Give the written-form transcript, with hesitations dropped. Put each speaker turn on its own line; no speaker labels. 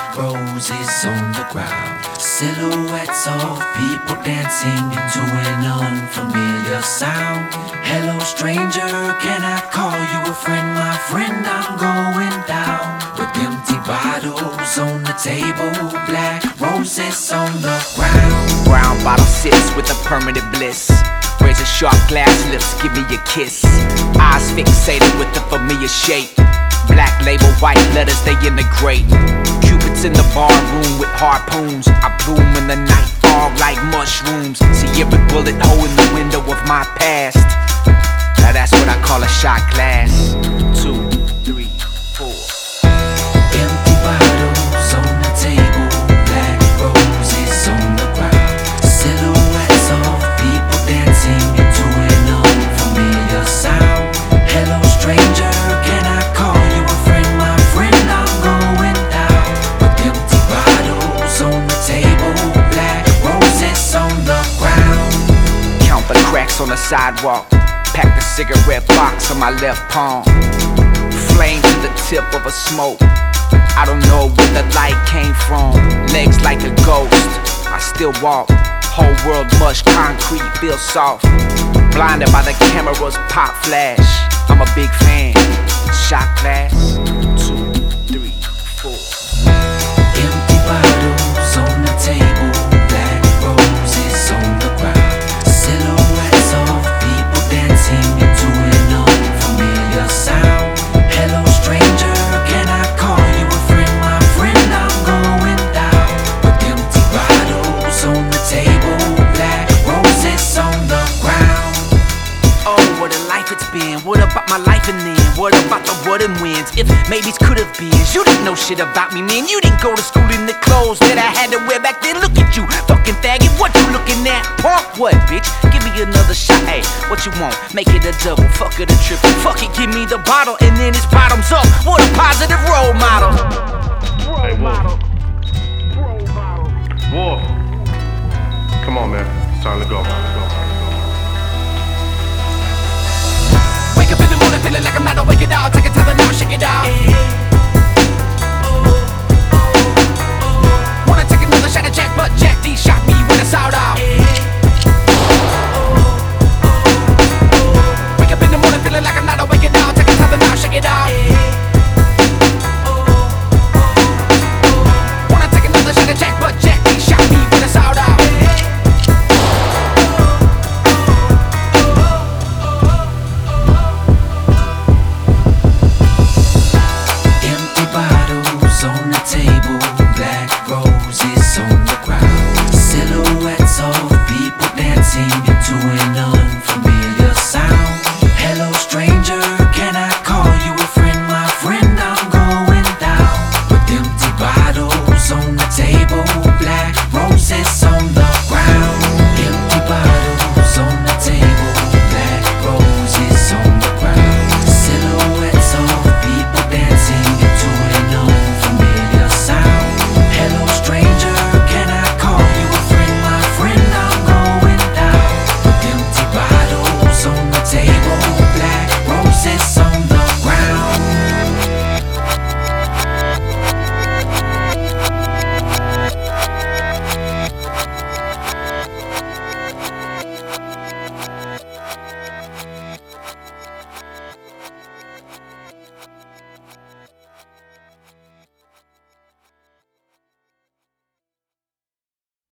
roses on the ground, silhouettes of people dancing into an unfamiliar sound. Hello stranger, can I call you a friend? My friend, I'm going down. With empty bottles on the table, black roses on the ground.
Brown bottle sips with a permanent bliss. Razor sharp glass lips, give me a kiss. Eyes fixated with the familiar shape. Black label, white letters, they integrate. Cupids in the bar room with harpoons. I bloom in the night fog like mushrooms. See every bullet hole in the window of my past. Now that's what I call a shot glass. 2, 3, 4.
Empty bottles on the table, black roses on the ground, silhouettes of people dancing into an unfamiliar sound. Hello stranger, can I call you a friend? My friend, I'm going down. With empty bottles on the table, black roses on the ground.
Count the cracks on the sidewalk. Pack the cigarette box on my left palm. Flame to the tip of a smoke. I don't know where the light came from. Legs like a ghost, I still walk. Whole world mush, concrete, feel soft. Blinded by the camera's pop flash. I'm a big fan. Shot glass. 2, 3, 4.
Empty bottles on the table, black roses on the ground, silhouettes of people dancing into an unfamiliar sound. Hello stranger, can I call you a friend? My friend, I'm going down. With empty bottles on the table, black roses on the ground.
Oh, what a life it's been. What about my life and then? What about the what and wins? If maybes could have been. You didn't know shit about me, man. You didn't go to school in the clothes that I had to wear back then. Look at you, fucking faggot. What you looking at? Punk what, bitch? Give me another shot. Hey, what you want? Make it a double, fuck it a triple. Fuck it, give me the bottle and then it's bottoms up. What a positive role model.
Hey,